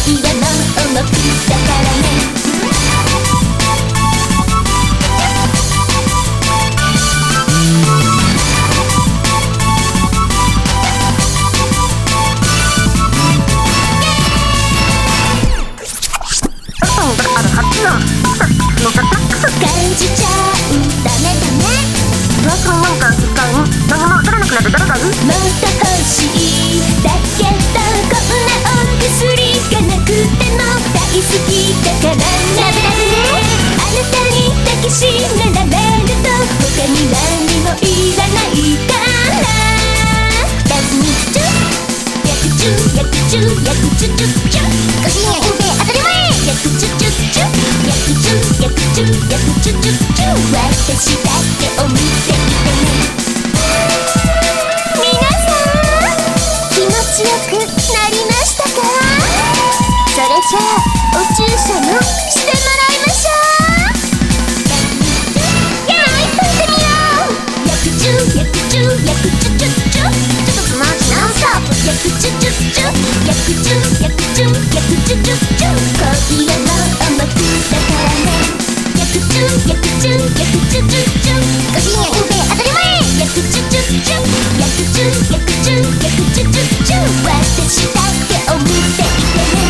恋は盲目だからね。感じちゃうダメだね。 平均年間1回に何も取らなくなって誰がいい？ もっと欲しいだけどこんなお薬がなくても大好きだからね。あなたに抱きしめられると他に何もいらないからダンスにチュッ薬チュ薬チュ薬チュチュチュご深夜限定当たり前薬チュチュチュ薬チュ薬チュ薬チュチュチュ私だけを見ていてね。皆さん気持ちよくなりましたか？それじゃあお注射もしてもらいましょう。よーい吹いてみよう。薬チュ薬チュ薬チュチュチュちょっとスマーチノンストップ薬チュチュチュ薬チュ薬チュ薬チュチュチュ恋は盲目だからね。薬チュ薬チュ薬チュチュチュご深夜限定当たり前薬チュチュチュ薬チュ薬チュ薬チュチュチュ私だけを見ていてね。